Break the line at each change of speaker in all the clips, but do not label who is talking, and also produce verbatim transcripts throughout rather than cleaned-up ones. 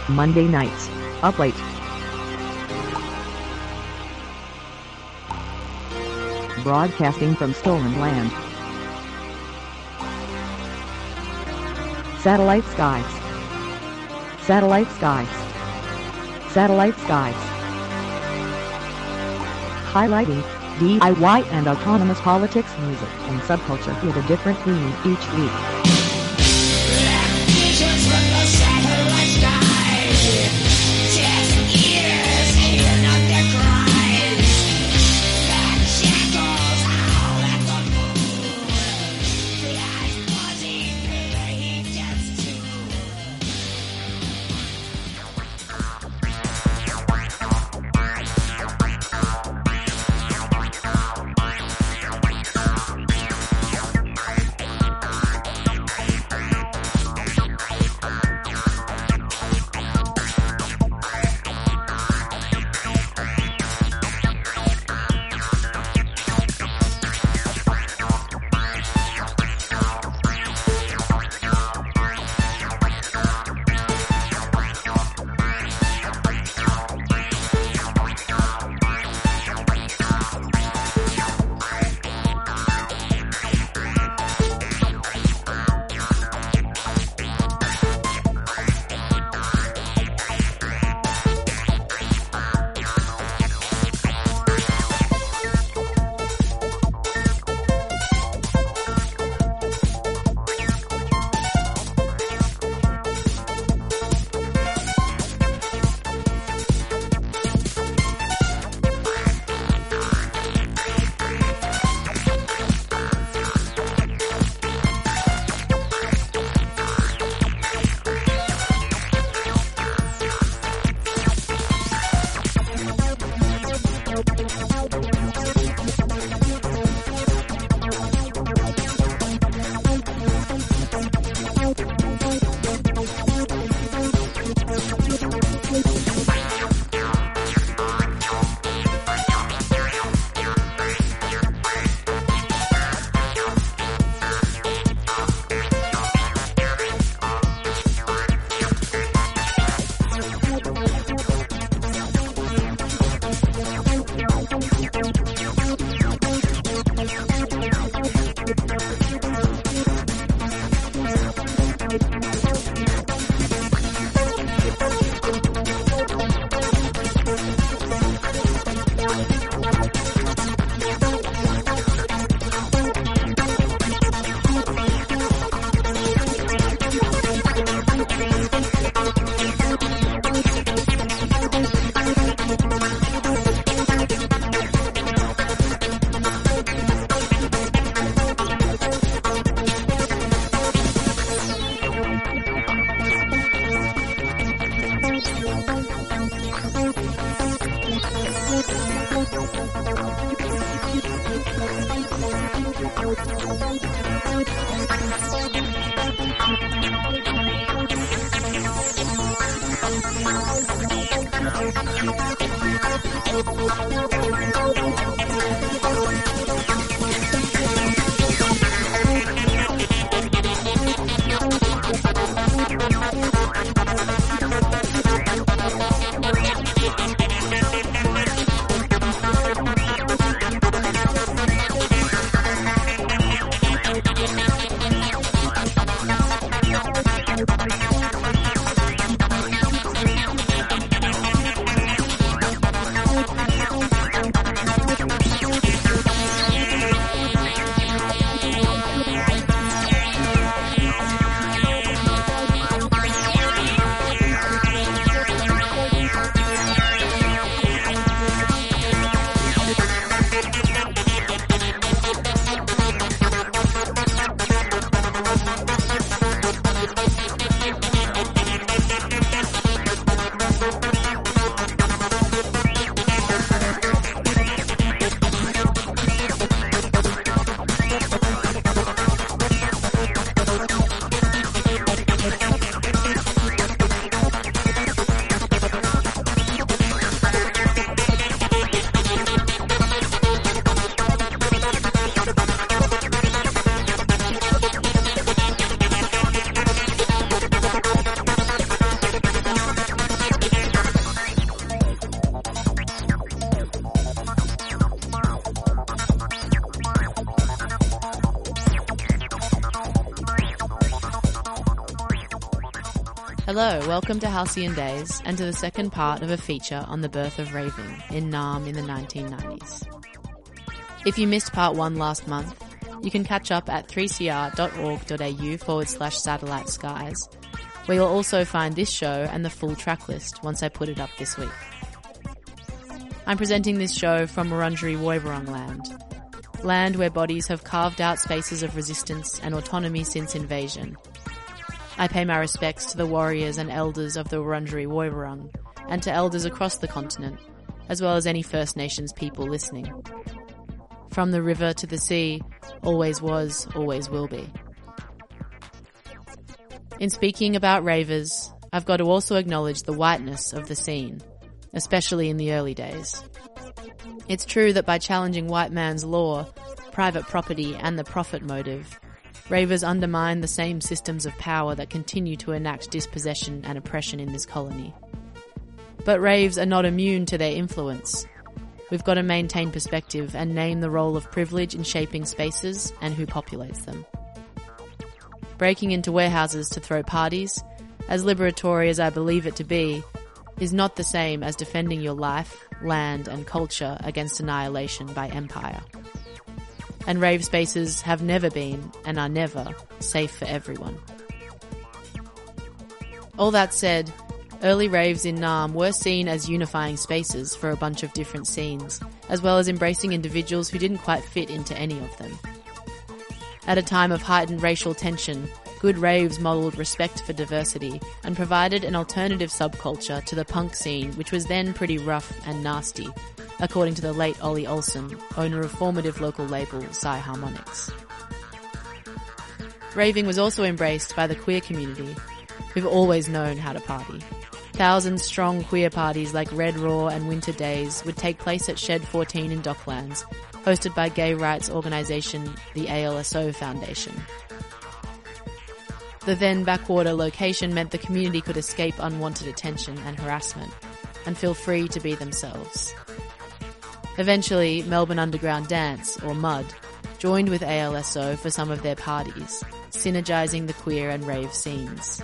Monday nights, up late. Broadcasting from stolen land. Satellite skies. Satellite skies. Satellite skies. Highlighting D I Y and autonomous politics, music, and subculture with a different theme each week.
Visions from the satellite skies. Deaf ears hear not their cries. That shackles howl at the moon. Flies buzzing through the heat deaths too.
Hello, welcome to Halcyon Days and to the second part of a feature on the birth of raving in Naarm in the nineteen nineties. If you missed part one last month, you can catch up at three c r dot org dot a u forward slash satellite skies, where you'll also find this show and the full track list once I put it up this week. I'm presenting this show from Wurundjeri Woiwurrung land, land where bodies have carved out spaces of resistance and autonomy since invasion. I pay my respects to the warriors and elders of the Wurundjeri Woiwurrung and to elders across the continent, as well as any First Nations people listening. From the river to the sea, always was, always will be. In speaking about ravers, I've got to also acknowledge the whiteness of the scene, especially in the early days. It's true that by challenging white man's law, private property and the profit motive, ravers undermine the same systems of power that continue to enact dispossession and oppression in this colony. But raves are not immune to their influence. We've got to maintain perspective and name the role of privilege in shaping spaces and who populates them. Breaking into warehouses to throw parties, as liberatory as I believe it to be, is not the same as defending your life, land and culture against annihilation by empire. And rave spaces have never been, and are never, safe for everyone. All that said, early raves in Naarm were seen as unifying spaces for a bunch of different scenes, as well as embracing individuals who didn't quite fit into any of them. At a time of heightened racial tension, good raves modelled respect for diversity and provided an alternative subculture to the punk scene, which was then pretty rough and nasty, according to the late Ollie Olsen, owner of formative local label Psy Harmonics. Raving was also embraced by the queer community, who've always known how to party. Thousand-strong queer parties like Red Raw and Winter Days would take place at Shed fourteen in Docklands, hosted by gay rights organisation the A L S O Foundation. The then backwater location meant the community could escape unwanted attention and harassment, and feel free to be themselves. Eventually, Melbourne Underground Dance, or MUD, joined with A L S O for some of their parties, synergising the queer and rave scenes.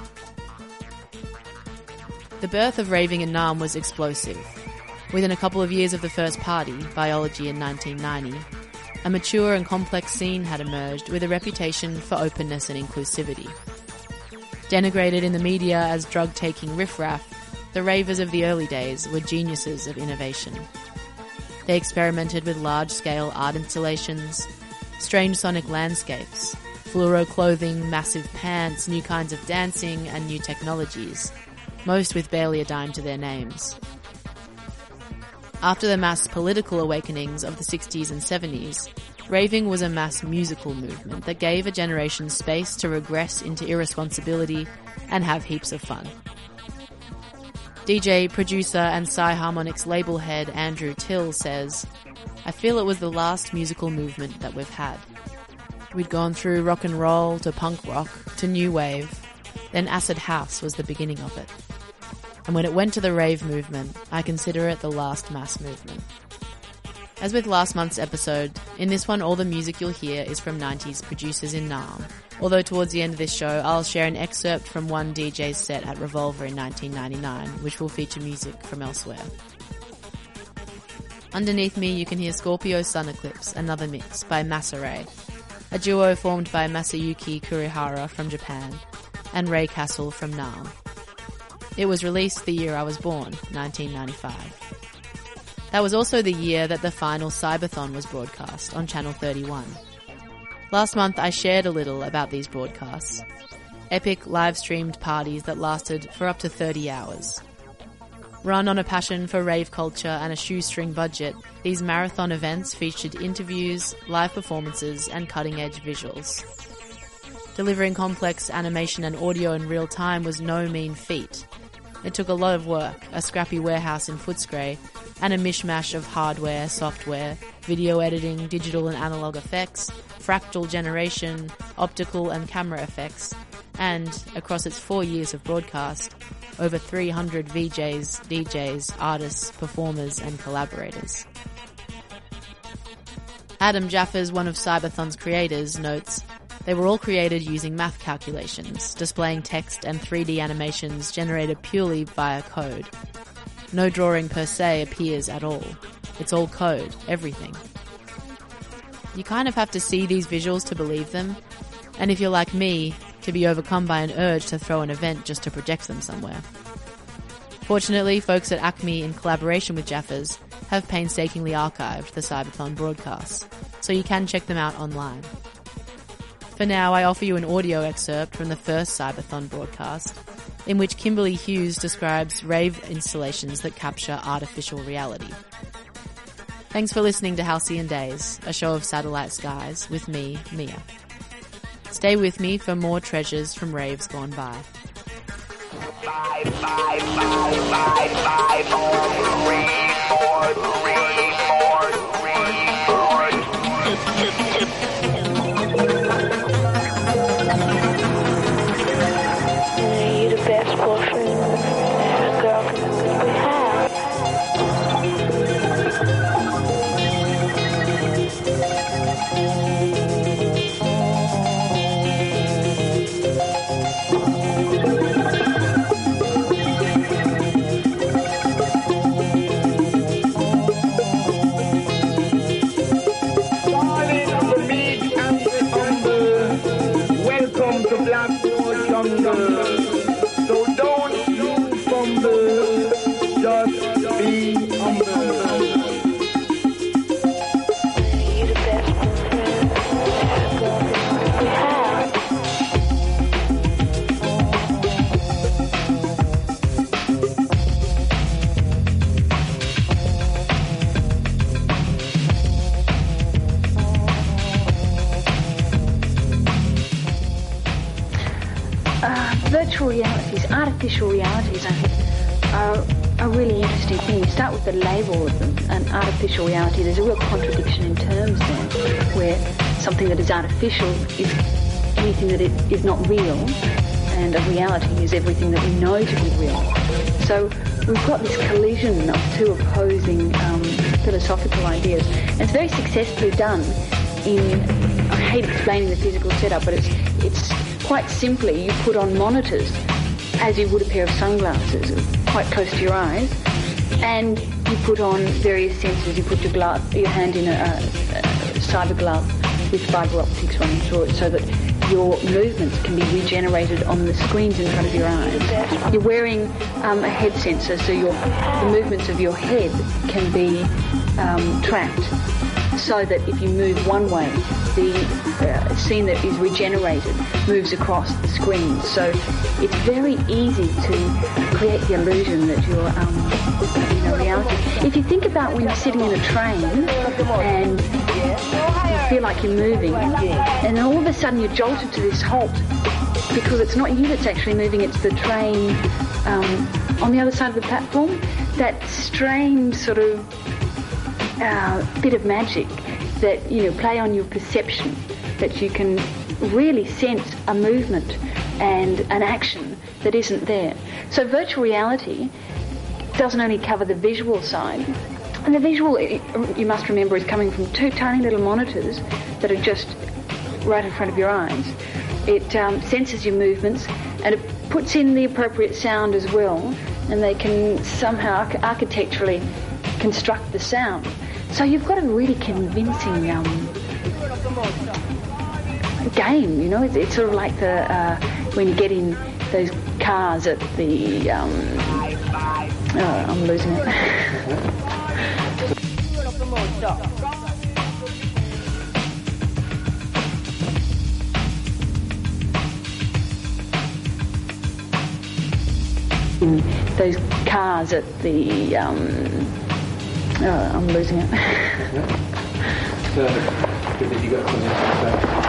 The birth of raving in Naarm was explosive. Within a couple of years of the first party, Biology in nineteen ninety, a mature and complex scene had emerged with a reputation for openness and inclusivity. Denigrated in the media as drug-taking riffraff, the ravers of the early days were geniuses of innovation. They experimented with large-scale art installations, strange sonic landscapes, fluoro clothing, massive pants, new kinds of dancing, and new technologies, most with barely a dime to their names. After the mass political awakenings of the sixties and seventies, raving was a mass musical movement that gave a generation space to regress into irresponsibility and have heaps of fun. D J, producer and Psy Harmonics label head Andrew Till says, "I feel it was the last musical movement that we've had. We'd gone through rock and roll to punk rock to new wave, then acid house was the beginning of it. And when it went to the rave movement, I consider it the last mass movement." As with last month's episode, in this one all the music you'll hear is from nineties producers in Naarm, although towards the end of this show I'll share an excerpt from one D J's set at Revolver in nineteen ninety-nine, which will feature music from elsewhere. Underneath me you can hear Scorpio Sun Eclipse, another mix by Masaray, a duo formed by Masayuki Kurihara from Japan and Ray Castle from Naarm. It was released the year I was born, nineteen ninety-five. That was also the year that the final Cyberthon was broadcast on Channel thirty-one. Last month I shared a little about these broadcasts. Epic live-streamed parties that lasted for up to thirty hours. Run on a passion for rave culture and a shoestring budget, these marathon events featured interviews, live performances and cutting-edge visuals. Delivering complex animation and audio in real time was no mean feat. It took a lot of work, a scrappy warehouse in Footscray, and a mishmash of hardware, software, video editing, digital and analog effects, fractal generation, optical and camera effects, and, across its four years of broadcast, over three hundred V Js, D Js, artists, performers and collaborators. Adam Jaffers, one of Cyberthon's creators, notes, They were all created using math calculations, displaying text and three D animations generated purely via code. No drawing per se appears at all. It's all code, everything. You kind of have to see these visuals to believe them, and if you're like me, to be overcome by an urge to throw an event just to project them somewhere. Fortunately, folks at Acme, in collaboration with Jaffers, have painstakingly archived the Cyberthon broadcasts, so you can check them out online. For now, I offer you an audio excerpt from the first Cyberthon broadcast, in which Kimberly Hughes describes rave installations that capture artificial reality. Thanks for listening to Halcyon Days, a show of satellite skies, with me, Mia. Stay with me for more treasures from raves gone by.
Five, five, five, five, five, four, three, four, three, four, three, four. You're the best boyfriend a girl can ever have. So don't you fumble, just be humble. You're the best boyfriend a girl can ever have.
Uh, virtual realities, artificial realities, I think, are a really interesting thing. You start with the label of them, an artificial reality. There's a real contradiction in terms there, where something that is artificial is anything that it is not real, and a reality is everything that we know to be real. So we've got this collision of two opposing um, philosophical ideas, and it's very successfully done in, I hate explaining the physical setup, but it's it's quite simply, you put on monitors as you would a pair of sunglasses, quite close to your eyes, and you put on various sensors. You put your glove, your hand in a, a, a cyber glove with fibre optics running through it, so that your movements can be regenerated on the screens in front of your eyes. You're wearing um, a head sensor, so your the movements of your head can be um, tracked, so that if you move one way, the uh, scene that is regenerated moves across the screen. So it's very easy to create the illusion that you're um, in a reality. If you think about when you're sitting in a train and you feel like you're moving, and then all of a sudden you're jolted to this halt because it's not you that's actually moving, it's the train um, on the other side of the platform. That strange sort of Uh, bit of magic that, you know, play on your perception, that you can really sense a movement and an action that isn't there. So virtual reality doesn't only cover the visual side, and the visual, you must remember, is coming from two tiny little monitors that are just right in front of your eyes. It um, senses your movements, and it puts in the appropriate sound as well, and they can somehow arch- architecturally construct the sound. So you've got a really convincing um, game, you know. It's, it's sort of like the uh, when you get in those cars at the. Um, oh, I'm losing it. in those cars at the. Um, Oh, I'm losing it.
So, have you got something to say?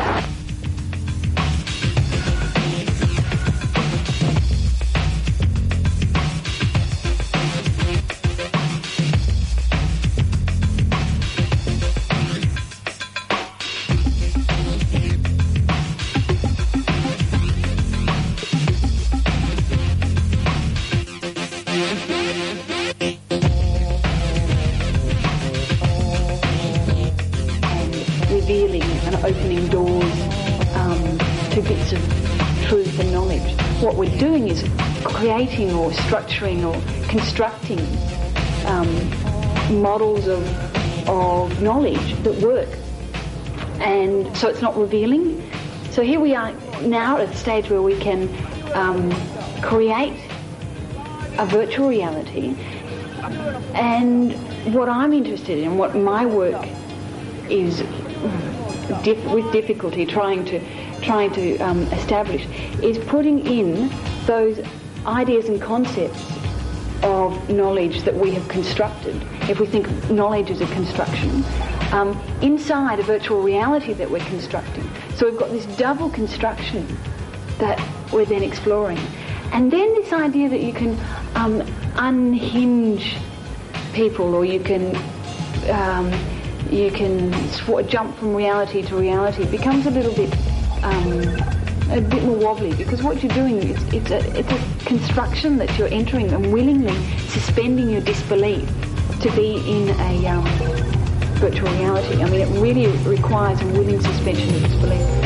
Revealing and opening doors, um, to bits of truth and knowledge. What we're doing is creating or structuring or constructing um, models of, of knowledge that work. And so it's not revealing. So here we are now at a stage where we can um, create a virtual reality. And what I'm interested in, what my work is diff- with difficulty trying to trying to um, establish, is putting in those ideas and concepts of knowledge that we have constructed. If we think knowledge is a construction, um, inside a virtual reality that we're constructing. So we've got this double construction that we're then exploring. And then this idea that you can um, unhinge people, or you can um, you can sw- jump from reality to reality, becomes a little bit um, a bit more wobbly, because what you're doing is it's a, it's a construction that you're entering and willingly suspending your disbelief to be in a um, virtual reality. I mean, it really requires a willing suspension of disbelief.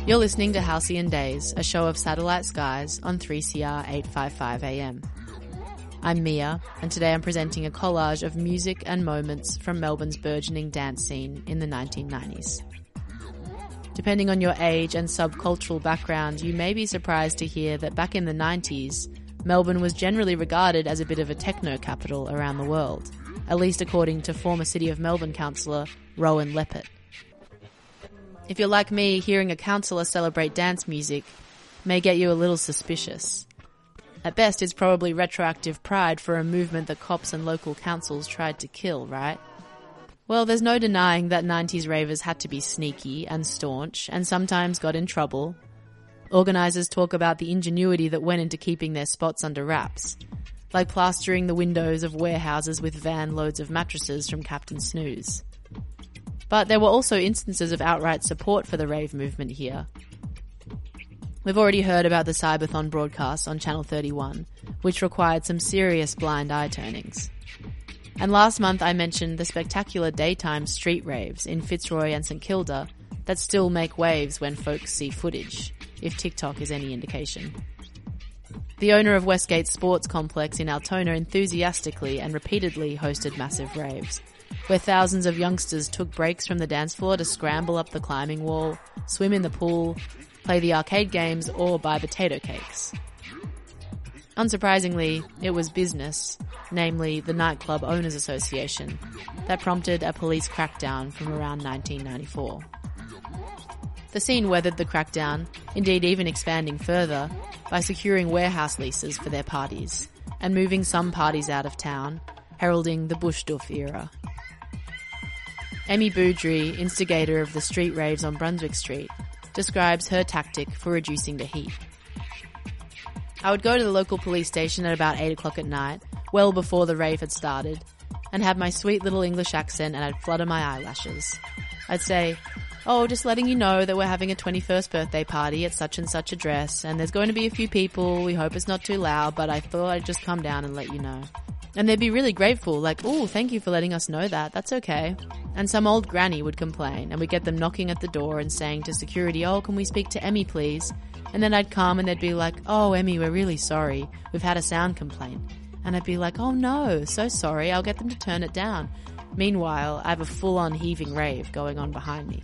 You're listening to Halcyon Days, a show of satellite skies on three C R eight fifty-five A M. I'm Mia, and today I'm presenting a collage of music and moments from Melbourne's burgeoning dance scene in the nineteen nineties. Depending on your age and subcultural background, you may be surprised to hear that back in the nineties, Melbourne was generally regarded as a bit of a techno capital around the world, at least according to former City of Melbourne councillor Rowan Leppert. If you're like me, hearing a councillor celebrate dance music may get you a little suspicious. At best, it's probably retroactive pride for a movement that cops and local councils tried to kill, right? Well, there's no denying that nineties ravers had to be sneaky and staunch and sometimes got in trouble. Organisers talk about the ingenuity that went into keeping their spots under wraps, like plastering the windows of warehouses with van loads of mattresses from Captain Snooze. But there were also instances of outright support for the rave movement here. We've already heard about the Cyberthon broadcast on Channel thirty-one, which required some serious blind eye turnings. And last month I mentioned the spectacular daytime street raves in Fitzroy and St Kilda that still make waves when folks see footage, if TikTok is any indication. The owner of Westgate Sports Complex in Altona enthusiastically and repeatedly hosted massive raves, where thousands of youngsters took breaks from the dance floor to scramble up the climbing wall, swim in the pool, play the arcade games, or buy potato cakes. Unsurprisingly, it was business, namely the Nightclub Owners Association, that prompted a police crackdown from around nineteen ninety-four. The scene weathered the crackdown, indeed even expanding further, by securing warehouse leases for their parties, and moving some parties out of town, heralding the Bushduff era. Emmy Boudry, instigator of the street raves on Brunswick Street, describes her tactic for reducing the heat. I would go to the local police station at about eight o'clock at night, well before the rave had started, and have my sweet little English accent and I'd flutter my eyelashes. I'd say, "Oh, just letting you know that we're having a twenty-first birthday party at such and such address, and there's going to be a few people, we hope it's not too loud, but I thought I'd just come down and let you know." And they'd be really grateful, like, "Ooh, thank you for letting us know that, that's okay." And some old granny would complain, and we'd get them knocking at the door and saying to security, "Oh, can we speak to Emmy, please?" And then I'd come and they'd be like, "Oh, Emmy, we're really sorry, we've had a sound complaint." And I'd be like, "Oh no, so sorry, I'll get them to turn it down." Meanwhile, I have a full-on heaving rave going on behind me.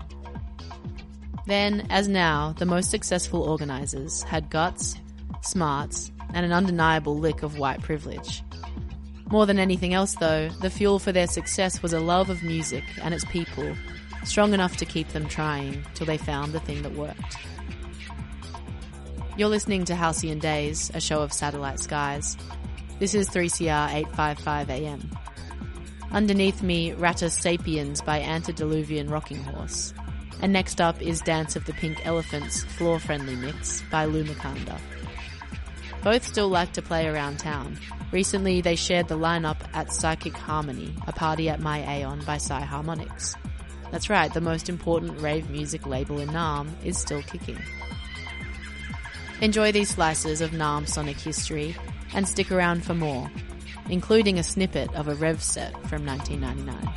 Then, as now, the most successful organisers had guts, smarts, and an undeniable lick of white privilege. More than anything else, though, the fuel for their success was a love of music and its people, strong enough to keep them trying till they found the thing that worked. You're listening to Halcyon Days, a show of satellite skies. This is three C R eight fifty-five A M. Underneath me, Ratus Sapiens by Antediluvian Rocking Horse. And next up is Dance of the Pink Elephants floor-friendly mix by Lou Mikanda. Both still like to play around town. Recently, they shared the lineup at Psychic Harmony, a party at My Aeon by Psy Harmonics. That's right, the most important rave music label in Naarm is still kicking. Enjoy these slices of Naarm sonic history and stick around for more, including a snippet of a Rev set from nineteen ninety-nine.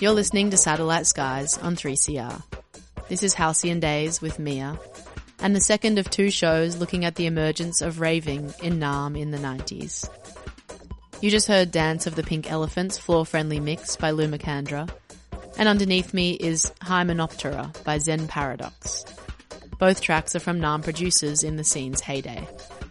You're listening to Satellite Skies on three C R. This is Halcyon Days with Mia, and the second of two shows looking at the emergence of raving in Naarm in the nineties. You just heard Dance of the Pink Elephants floor-friendly mix by Lou McAndra, and underneath me is Hymenoptera by Zen Paradox. Both tracks are from Naarm producers in the scene's heyday.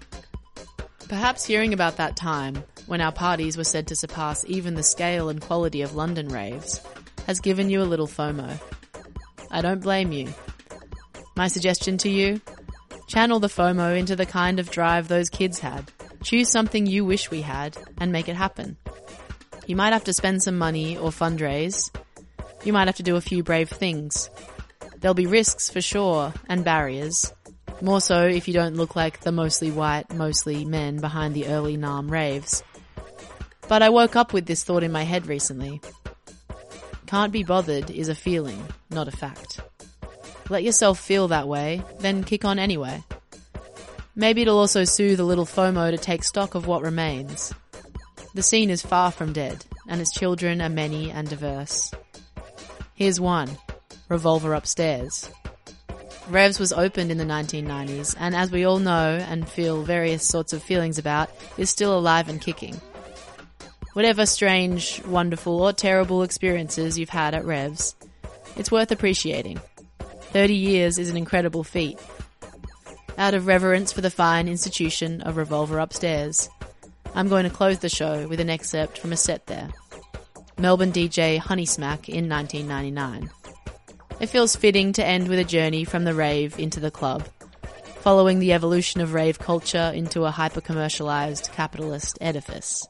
Perhaps hearing about that time, when our parties were said to surpass even the scale and quality of London raves, has given you a little FOMO. I don't blame you. My suggestion to you? Channel the FOMO into the kind of drive those kids had. Choose something you wish we had and make it happen. You might have to spend some money or fundraise. You might have to do a few brave things. There'll be risks for sure, and barriers. More so if you don't look like the mostly white, mostly men behind the early Naarm raves. But I woke up with this thought in my head recently. Can't be bothered is a feeling, not a fact. Let yourself feel that way, then kick on anyway. Maybe it'll also soothe a little FOMO to take stock of what remains. The scene is far from dead, and its children are many and diverse. Here's one, Revolver Upstairs. Revs was opened in the nineteen nineties, and as we all know and feel various sorts of feelings about, is still alive and kicking. Whatever strange, wonderful or terrible experiences you've had at Revs, it's worth appreciating. Thirty years is an incredible feat. Out of reverence for the fine institution of Revolver Upstairs, I'm going to close the show with an excerpt from a set there. Melbourne D J Honeysmack in nineteen ninety-nine. It feels fitting to end with a journey from the rave into the club, following the evolution of rave culture into a hyper-commercialised capitalist edifice.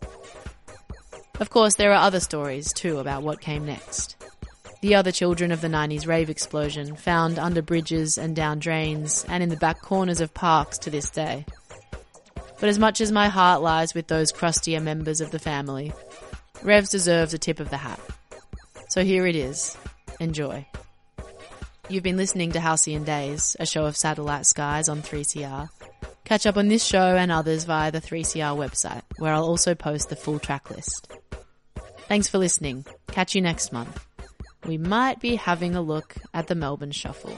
Of course, there are other stories too about what came next. The other children of the nineties rave explosion, found under bridges and down drains and in the back corners of parks to this day. But as much as my heart lies with those crustier members of the family, Revs deserves a tip of the hat. So here it is. Enjoy. You've been listening to Halcyon Days, a show of Satellite Skies on three C R. Catch up on this show and others via the three C R website, where I'll also post the full track list. Thanks for listening. Catch you next month. We might be having a look at the Melbourne Shuffle.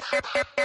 Bye.